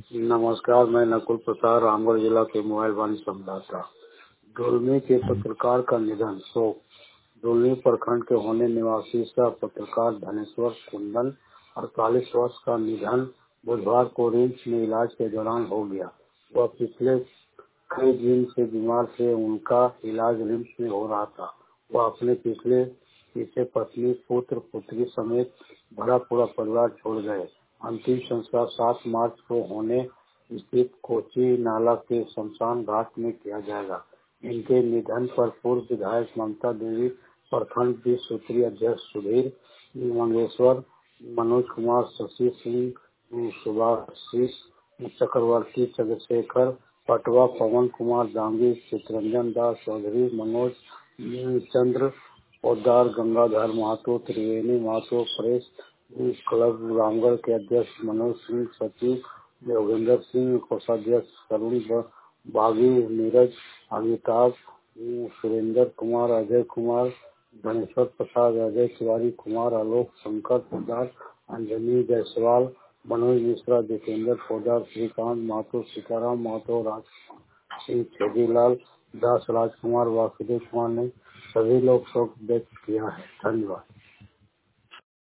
नमस्कार, मैं नकुल प्रसाद रामगढ़ जिला के मोबाइल वाणी संवाददाता। डोलमी के पत्रकार का निधन, शोक। डोलमी प्रखंड के होने निवासी सह पत्रकार धनेश्वर कुंदन 48 वर्ष का निधन बुधवार को रिम्स में इलाज के दौरान हो गया। वह पिछले कई दिन से बीमार थे। उनका इलाज रिम्स में हो रहा था। वह अपने पीछे पत्नी, पुत्र पुत्री समेत भरा पूरा परिवार छोड़ गए। अंतिम संस्कार 7 मार्च को होने स्थित कोची नाला के शमशान घाट में किया जाएगा। इनके निधन पर पूर्व विधायक ममता देवी, प्रखंड 20 सूत्रीय अध्यक्ष सुधीर मंगेश्वर, मनोज कुमार, शशि सिंह, सुभाषिष चक्रवर्ती, चंद्रशेखर पटवा, पवन कुमार दांगी, चित्रंजन दास चौधरी, मनोज चंद्र पोद्दार, गंगाधर महतो, त्रिवेणी महतो, प्रेस क्लब रामगढ़ के अध्यक्ष मनोज सिंह, सचिव योगेंद्र सिंह, कोषाध्यक्ष करुण बागी, नीरज, अमिताभ, सुरेंद्र कुमार, अजय कुमार, धनेश्वर प्रसाद, अजय तिवारी, कुमार, आलोक, शंकर पोद्दार, अंजनी जायसवाल, मनोज मिश्रा, जितेंद्र पोद्दार, श्रीकांत महतो, सीताराम महतो, राज सिंह, छेदीलाल दास, राजकुमार, वासुदेव कुमार ने सभी लोग शोक व्यक्त किया है। धन्यवाद।